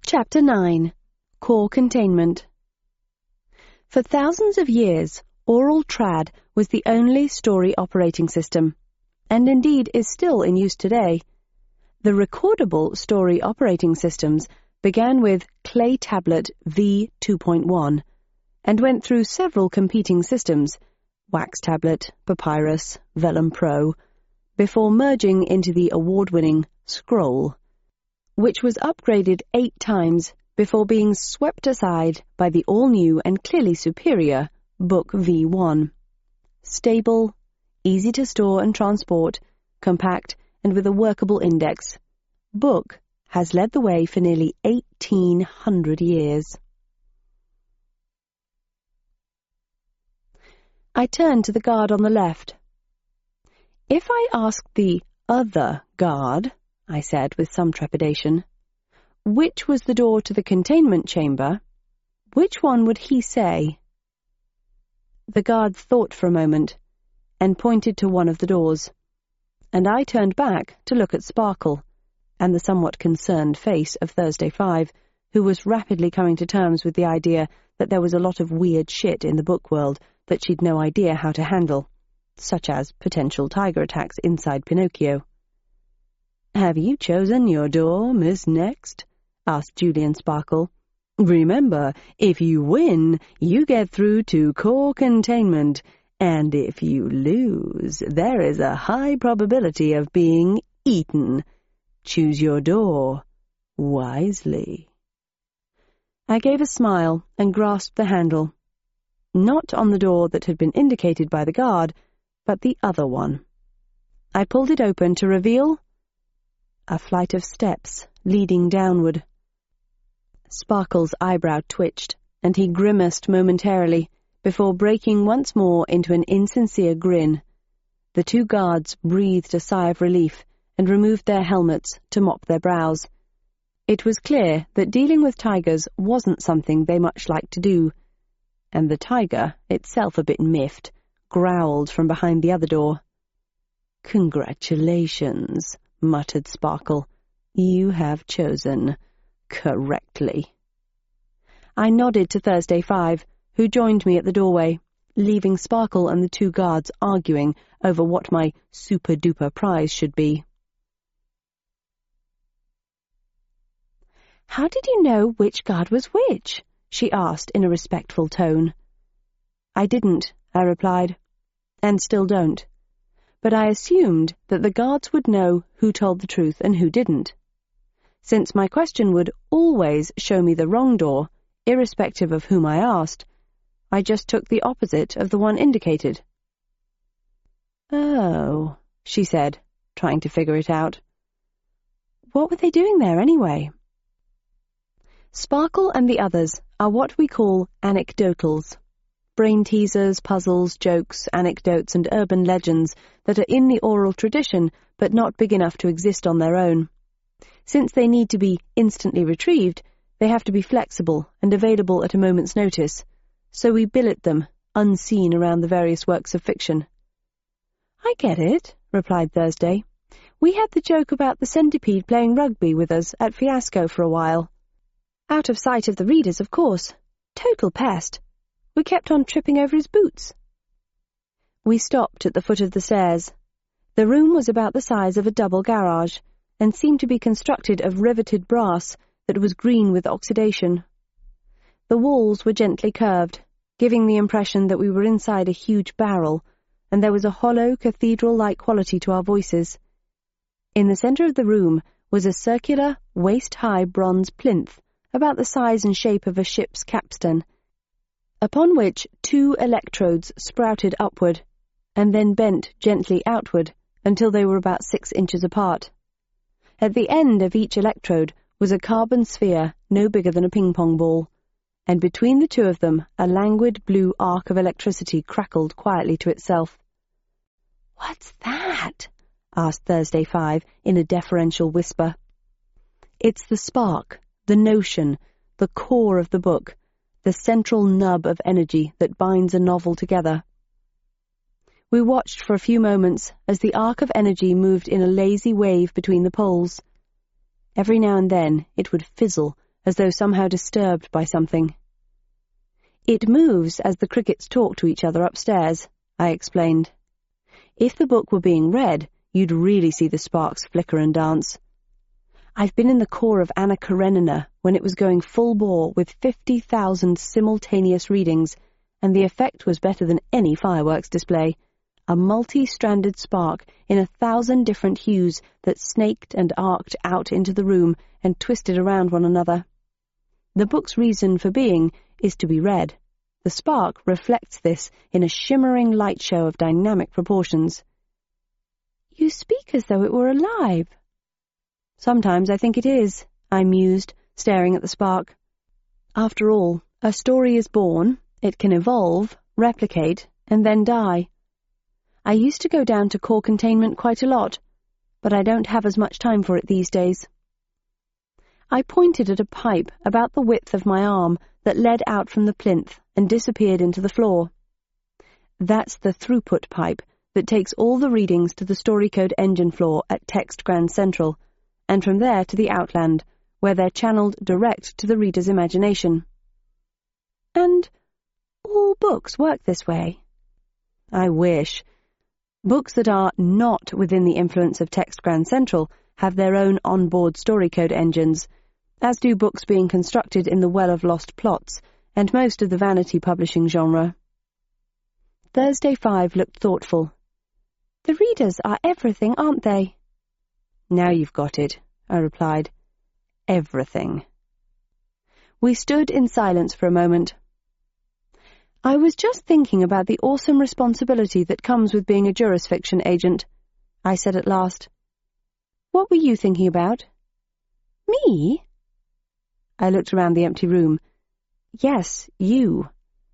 Chapter 9. Core Containment. For thousands of years, Oral Trad was the only story operating system, and indeed is still in use today. The recordable story operating systems began with Clay Tablet V2.1 and went through several competing systems, Wax Tablet, Papyrus, Vellum Pro, before merging into the award-winning Scroll, which was upgraded 8 times before being swept aside by the all-new and clearly superior Book V1. Stable, easy to store and transport, compact, and with a workable index, Book has led the way for nearly 1,800 years. I turned to the guard on the left. "If I asked the other guard," I said with some trepidation, "which was the door to the containment chamber, which one would he say?" The guard thought for a moment, and pointed to one of the doors, and I turned back to look at Sparkle, and the somewhat concerned face of Thursday 5, who was rapidly coming to terms with the idea that there was a lot of weird shit in the book world that she'd no idea how to handle, such as potential tiger attacks inside Pinocchio. "Have you chosen your door, Miss Next?" asked Julian Sparkle. "Remember, if you win, you get through to core containment, and if you lose, there is a high probability of being eaten. Choose your door wisely." I gave a smile and grasped the handle, not on the door that had been indicated by the guard, but the other one. I pulled it open to reveal a flight of steps leading downward. Sparkle's eyebrow twitched, and he grimaced momentarily before breaking once more into an insincere grin. The 2 guards breathed a sigh of relief and removed their helmets to mop their brows. It was clear that dealing with tigers wasn't something they much liked to do, and the tiger, itself a bit miffed, growled from behind the other door. "Congratulations," muttered Sparkle. "You have chosen correctly." I nodded to Thursday 5, who joined me at the doorway, leaving Sparkle and the 2 guards arguing over what my super-duper prize should be. "How did you know which guard was which?" she asked in a respectful tone. "I didn't," I replied, "and still don't. But I assumed that the guards would know who told the truth and who didn't. Since my question would always show me the wrong door, irrespective of whom I asked, I just took the opposite of the one indicated." "Oh," she said, trying to figure it out. "What were they doing there anyway?" Sparkle and the others are what we call anecdotals. Brain teasers, puzzles, jokes, anecdotes, and urban legends that are in the oral tradition but not big enough to exist on their own. Since they need to be instantly retrieved, they have to be flexible and available at a moment's notice, so we billet them unseen around the various works of fiction. "I get it," replied Thursday. "We had the joke about the centipede playing rugby with us at Fiasco for a while. Out of sight of the readers, of course. Total pest. We kept on tripping over his boots." We stopped at the foot of the stairs. The room was about the size of a double garage, and seemed to be constructed of riveted brass that was green with oxidation. The walls were gently curved, giving the impression that we were inside a huge barrel, and there was a hollow, cathedral-like quality to our voices. In the center of the room was a circular, waist-high bronze plinth, about the size and shape of a ship's capstan, upon which 2 electrodes sprouted upward, and then bent gently outward until they were about 6 inches apart. At the end of each electrode was a carbon sphere no bigger than a ping-pong ball, and between the 2 of them a languid blue arc of electricity crackled quietly to itself. "What's that?" asked Thursday 5 in a deferential whisper. "It's the spark, the notion, the core of the book, the central nub of energy that binds a novel together." We watched for a few moments as the arc of energy moved in a lazy wave between the poles. Every now and then it would fizzle as though somehow disturbed by something. "It moves as the crickets talk to each other upstairs," I explained. "If the book were being read, you'd really see the sparks flicker and dance. I've been in the core of Anna Karenina when it was going full bore with 50,000 simultaneous readings, and the effect was better than any fireworks display. A multi-stranded spark in 1,000 different hues that snaked and arced out into the room and twisted around one another. The book's reason for being is to be read. The spark reflects this in a shimmering light show of dynamic proportions." "You speak as though it were alive." "Sometimes I think it is," I mused, staring at the spark. "After all, a story is born, it can evolve, replicate, and then die. I used to go down to core containment quite a lot, but I don't have as much time for it these days." I pointed at a pipe about the width of my arm that led out from the plinth and disappeared into the floor. "That's the throughput pipe that takes all the readings to the StoryCode engine floor at Text Grand Central, and from there to the Outland, where they're channeled direct to the reader's imagination." "And all books work this way?" "I wish. Books that are not within the influence of Text Grand Central have their own on-board StoryCode engines, as do books being constructed in the Well of Lost Plots and most of the vanity publishing genre." Thursday 5 looked thoughtful. "The readers are everything, aren't they?" "Now you've got it," I replied. "Everything." We stood in silence for a moment. "I was just thinking about the awesome responsibility that comes with being a jurisfiction agent," I said at last. "What were you thinking about?" "Me?" I looked around the empty room. "Yes, you."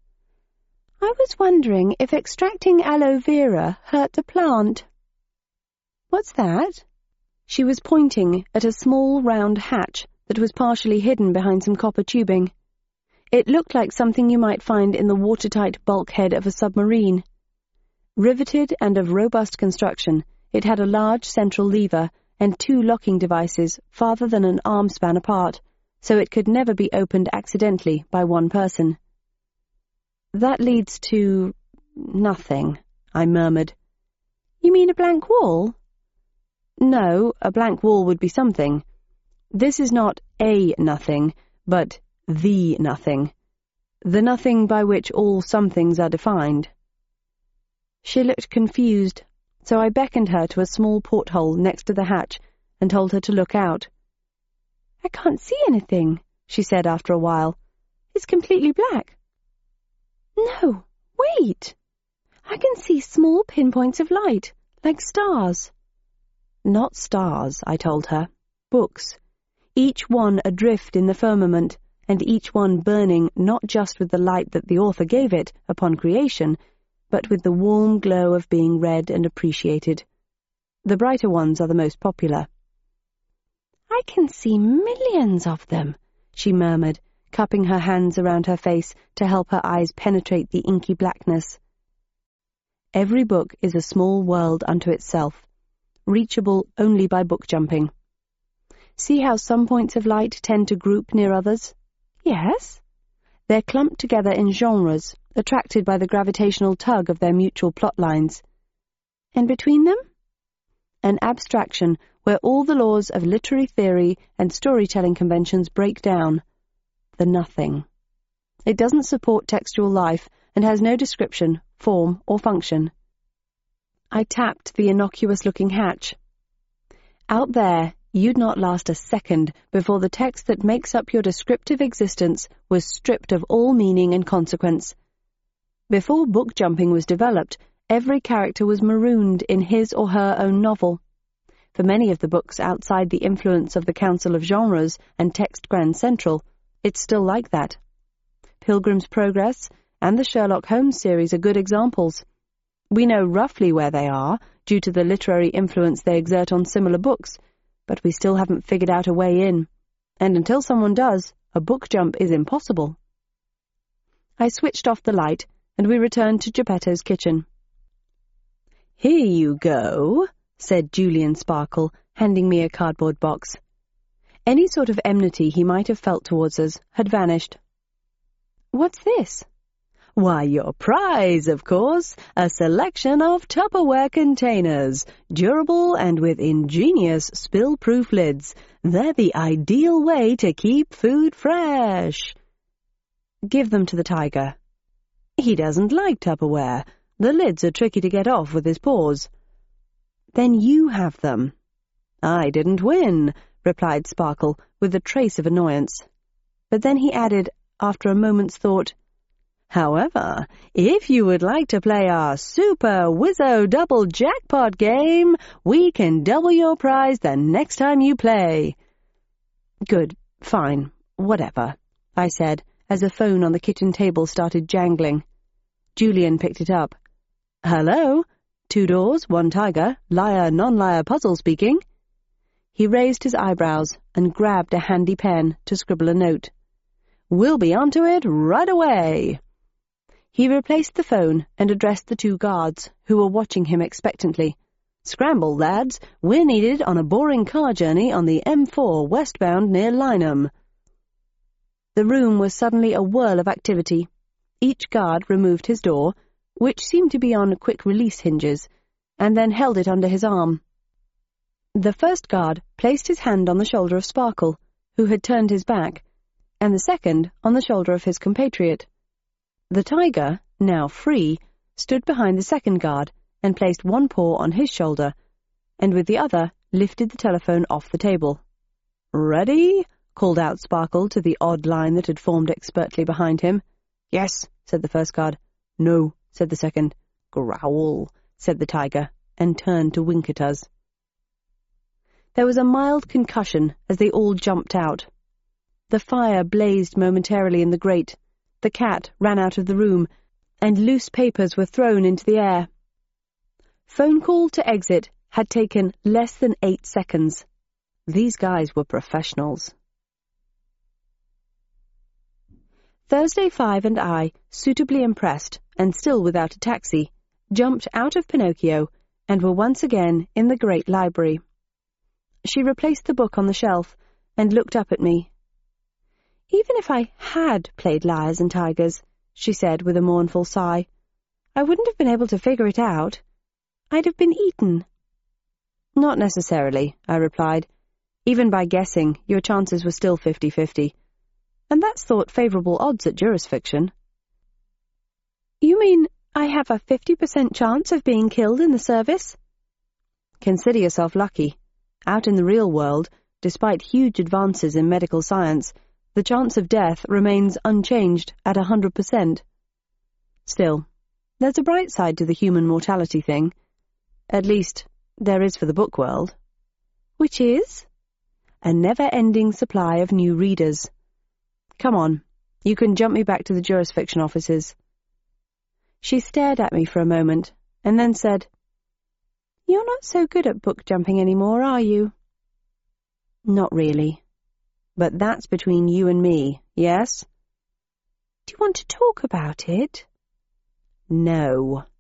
"I was wondering if extracting aloe vera hurt the plant." "What's that?" She was pointing at a small round hatch that was partially hidden behind some copper tubing. It looked like something you might find in the watertight bulkhead of a submarine. Riveted and of robust construction, it had a large central lever and 2 locking devices farther than an arm span apart, so it could never be opened accidentally by one person. "That leads to nothing," I murmured. "You mean a blank wall?" "No, a blank wall would be something. This is not a nothing, but the nothing. The nothing by which all somethings are defined." She looked confused, so I beckoned her to a small porthole next to the hatch and told her to look out. "I can't see anything," she said after a while. "It's completely black." "No, wait. I can see small pinpoints of light, like stars." "Not stars," I told her. "Books. Each one adrift in the firmament, and each one burning not just with the light that the author gave it upon creation, but with the warm glow of being read and appreciated. The brighter ones are the most popular." "I can see millions of them," she murmured, cupping her hands around her face to help her eyes penetrate the inky blackness. "Every book is a small world unto itself, reachable only by book jumping. See how some points of light tend to group near others?" "Yes." "They're clumped together in genres, attracted by the gravitational tug of their mutual plot lines." "And between them?" "An abstraction where all the laws of literary theory and storytelling conventions break down. The nothing. It doesn't support textual life and has no description, form, or function." I tapped the innocuous-looking hatch. "Out there, you'd not last a second before the text that makes up your descriptive existence was stripped of all meaning and consequence. Before book jumping was developed, every character was marooned in his or her own novel. For many of the books outside the influence of the Council of Genres and Text Grand Central, it's still like that. Pilgrim's Progress and the Sherlock Holmes series are good examples. We know roughly where they are, due to the literary influence they exert on similar books, but we still haven't figured out a way in. And until someone does, a book jump is impossible." I switched off the light, and we returned to Geppetto's kitchen. "Here you go," said Julian Sparkle, handing me a cardboard box. Any sort of enmity he might have felt towards us had vanished. "What's this?" "Why, your prize, of course, a selection of Tupperware containers, durable and with ingenious spill-proof lids. They're the ideal way to keep food fresh." "Give them to the tiger." "He doesn't like Tupperware. The lids are tricky to get off with his paws." "Then you have them." "I didn't win," replied Sparkle, with a trace of annoyance. But then he added, after a moment's thought, "However, if you would like to play our Super Wizzo Double Jackpot game, we can double your prize the next time you play." "Good, fine, whatever," I said, as a phone on the kitchen table started jangling. Julian picked it up. "Hello? 2 doors, 1 tiger, liar, non-liar puzzle speaking." He raised his eyebrows and grabbed a handy pen to scribble a note. "We'll be onto it right away." He replaced the phone and addressed the 2 guards, who were watching him expectantly. "Scramble, lads. We're needed on a boring car journey on the M4 westbound near Lynham." The room was suddenly a whirl of activity. Each guard removed his door, which seemed to be on quick-release hinges, and then held it under his arm. The first guard placed his hand on the shoulder of Sparkle, who had turned his back, and the second on the shoulder of his compatriot. The tiger, now free, stood behind the second guard and placed one paw on his shoulder, and with the other lifted the telephone off the table. "Ready?" called out Sparkle to the odd line that had formed expertly behind him. "Yes," said the first guard. "No," said the second. "Growl," said the tiger, and turned to wink at us. There was a mild concussion as they all jumped out. The fire blazed momentarily in the grate, the cat ran out of the room, and loose papers were thrown into the air. Phone call to exit had taken less than 8 seconds. These guys were professionals. Thursday 5 and I, suitably impressed, and still without a taxi, jumped out of Pinocchio and were once again in the great library. She replaced the book on the shelf and looked up at me. "Even if I had played Liars and Tigers," she said with a mournful sigh, "I wouldn't have been able to figure it out. I'd have been eaten." "Not necessarily," I replied. "Even by guessing, your chances were still 50-50. And that's thought favourable odds at jurisfiction." "You mean I have a 50% chance of being killed in the service?" "Consider yourself lucky. Out in the real world, despite huge advances in medical science, the chance of death remains unchanged at 100%. Still, there's a bright side to the human mortality thing. At least, there is for the book world." "Which is?" "A never-ending supply of new readers. Come on, you can jump me back to the jurisfiction offices." She stared at me for a moment, and then said, "You're not so good at book jumping anymore, are you?" "Not really. But that's between you and me, yes?" "Do you want to talk about it?" "No."